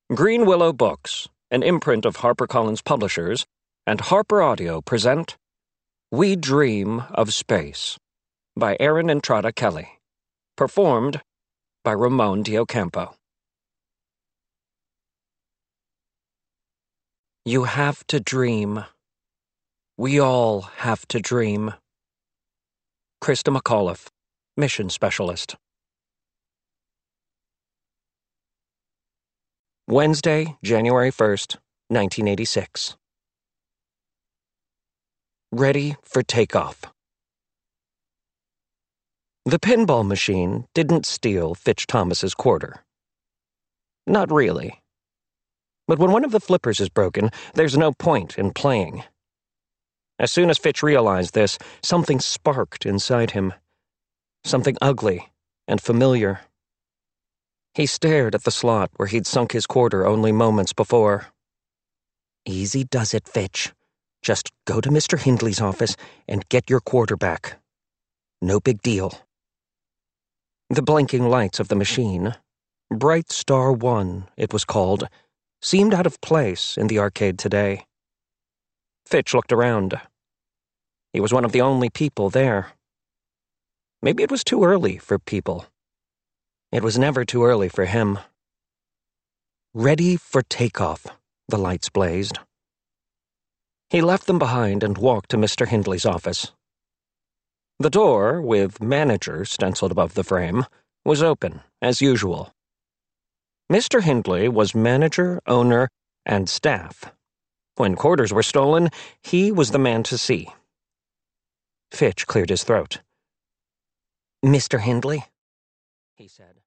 Green Willow Books, an imprint of HarperCollins Publishers, and Harper Audio present We Dream of Space by Erin Entrada Kelly. Performed by Ramon Diocampo. You have to dream. We all have to dream. Krista McAuliffe, Mission Specialist. Wednesday, January 1st, 1986. Ready for takeoff. The pinball machine didn't steal Fitch Thomas's quarter. Not really. But when one of the flippers is broken, there's no point in playing. As soon as Fitch realized this, something sparked inside him. Something ugly and familiar. He stared at the slot where he'd sunk his quarter only moments before. Easy does it, Fitch. Just go to Mr. Hindley's office and get your quarter back. No big deal. The blinking lights of the machine, Bright Star 1, it was called, seemed out of place in the arcade today. Fitch looked around. He was one of the only people there. Maybe it was too early for people. It was never too early for him. Ready for takeoff, the lights blazed. He left them behind and walked to Mr. Hindley's office. The door, with manager stenciled above the frame, was open, as usual. Mr. Hindley was manager, owner, and staff. When quarters were stolen, he was the man to see. Fitch cleared his throat. "Mr. Hindley?" he said.